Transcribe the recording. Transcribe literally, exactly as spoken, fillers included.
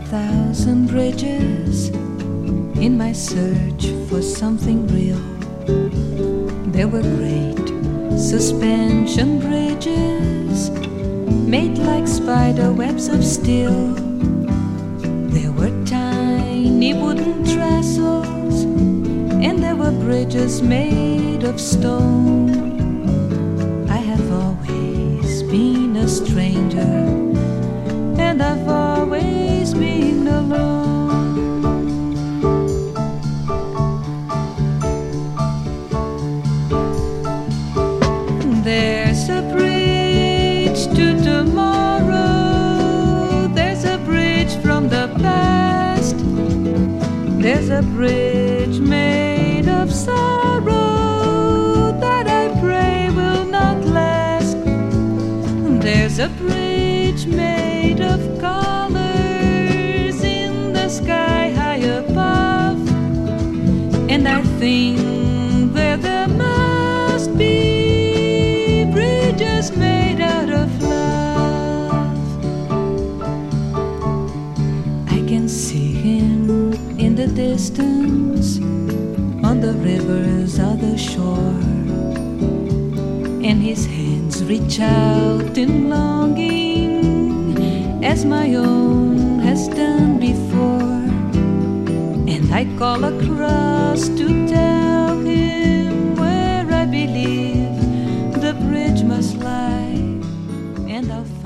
thousand bridges in my search for something real. There were great suspension bridges made like spider webs of steel. There were tiny wooden trestles, and there were bridges made of stone. I have always been a stranger, and I've always been alone. There's a bridge to tomorrow, there's a bridge from the past, there's a bridge made of sorrow that I pray will not last. There's a bridge made of colors in the sky high above, and I think that there must be bridges made out of love. I can see him in the distance on the river's other shore, and his hands reach out in longing as my own has done before. And I call across to tell him where I believe the bridge must lie, and I'll